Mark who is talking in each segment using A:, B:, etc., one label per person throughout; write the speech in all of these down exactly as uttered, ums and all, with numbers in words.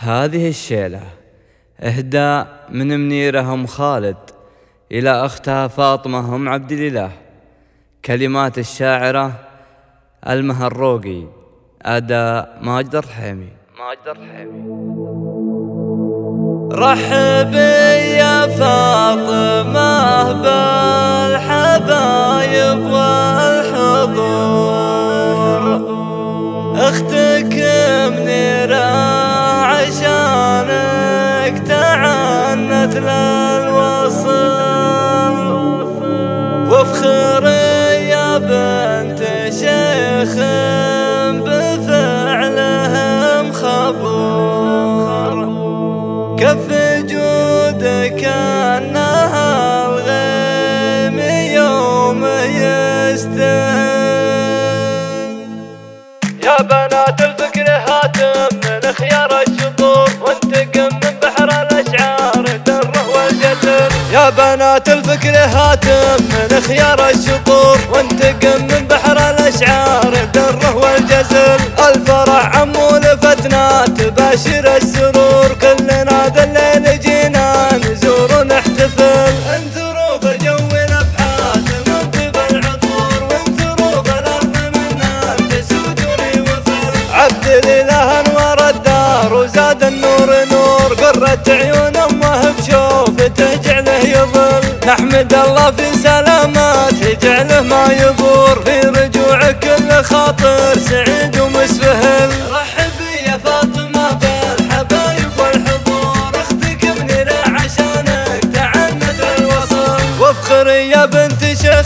A: هذه الشيلة إهداء من منيرة أم خالد إلى أختها فاطمة أم عبد الإله. كلمات الشاعرة المهروقي، أداء ماجد الرحيمي. ماجد الرحيمي.
B: رحبي يا فاطمة بالحبايب والحضور، اختك منيرة عشانك تعنت للوصل، وافخري يا بنت شيخ بفعلهم خبور، كف جودك انها الغيم يوم يستهل. يا بنات الفكر هاتم من خيار الشطور، وانتقم من بحر الاشعار الدره والجزل. يا بنات الفكر هاتم من خيار الشطور، وانتقم من بحر الاشعار الدره والجزل. الفرح عمو لفتنا تباشر السرور، كلنا ذا الليل جينا نزور ونحتفل. انثروا فجو نفحات منطب العطور، وانثروا فالارض منا تسودني وفل. عبد الاله انور الدار وزاد النور نور، قرت عيون امه بشوفته جعله يظل. نحمد الله في سلامته جعله ما يبور، في رجوع كل خاطر سعيد ومسفهل. رحبي يا فاطمة بالحبايب والحضور، اختك منيرة عشانك تعنت للوصل، وافخري يا بنت شيخ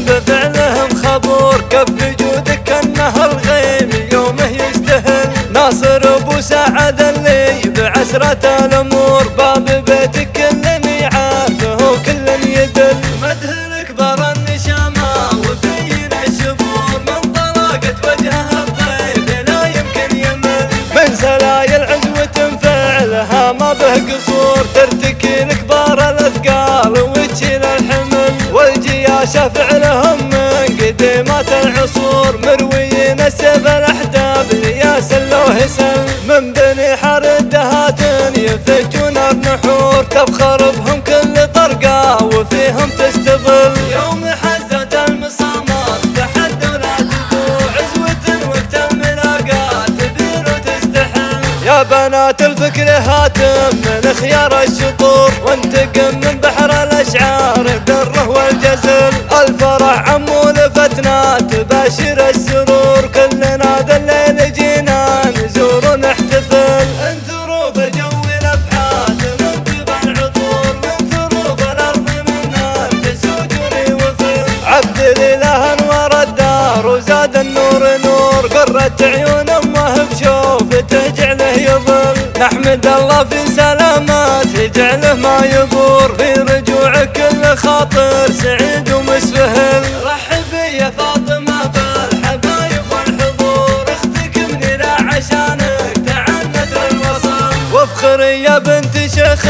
B: بفعلهم خبور، كف جودك انه الغيم يومه يستهل. ناصر ابو سعد اللي بعسرة الامور، باب بيتك كل ميعاده وكل يدل. مدهلك برا النشامة وفينا الشبور، من طلاقة وجهها الضيف لا يمكن يمل. من سلايل عزوة فعلها ما به قصور، ترتكي لكبار الاثقال وتشيل الحمل. والجياشة فعلهم من قديمات العصور، مرويين السيف الاحداب لياس لو هسل. من بني حردهات يفجون النحور، تفخر بهم كل طرقة وفيهم تستظل. يوم حزت المصامات تحدوا لا تدور، عزوة وقت الملاقات تبين وتستحل. يا بنات الفكر هاتم من خيار الشطور، وانتقم من بحر الاشعار الدره والجزل. الفرح عمو لفتنا تباشر السرور، كلنا ذا الليل جينا نزور ونحتفل. انثروا فجو نفحات منطب العطور، وانثروا فالارض منا تسودني وفل. عبد الاله انور الدار وزاد النور نور، قرت عيون امه بشوفته جعله يظل. نحمد الله في سلامته جعله ما يبور، في رجوع كل خاطر سعيد ومسفهل. رحبي يا فاطمة بالحبايب والحضور، اختك منيرة عشانك تعنت للوصل، وافخري يا بنت شيخ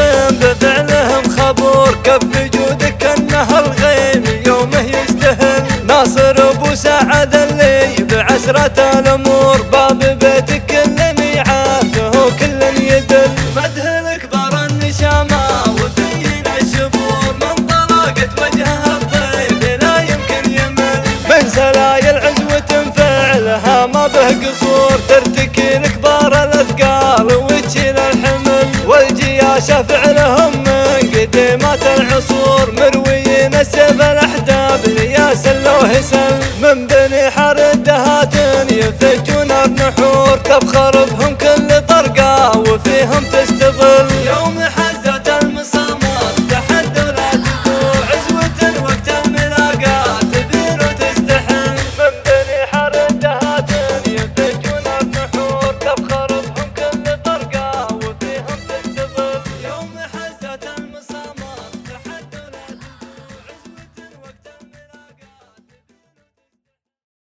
B: بفعلهم خبور، كف جودك انه الغيم يومه يستهل. ناصر ابو سعد اللي بعسرة الامور، باب بيتك كل ميعاده وكل يدل. مدهلك برا النشامة وفينا الشبور، من طلاقة وجهها الضيف لا يمكن يمل. من سلايل عزوة فعلها ما به قصور، ترتكي لكبار الاثقال وتشيل الحمل. والجياشة فعلهم من قديمات العصور، مرويين السيف الاحداب لياس لو هسل. من بني حردهات يفجون النحور، تفخر بهم كل طرقة وفيهم تستظل. يوم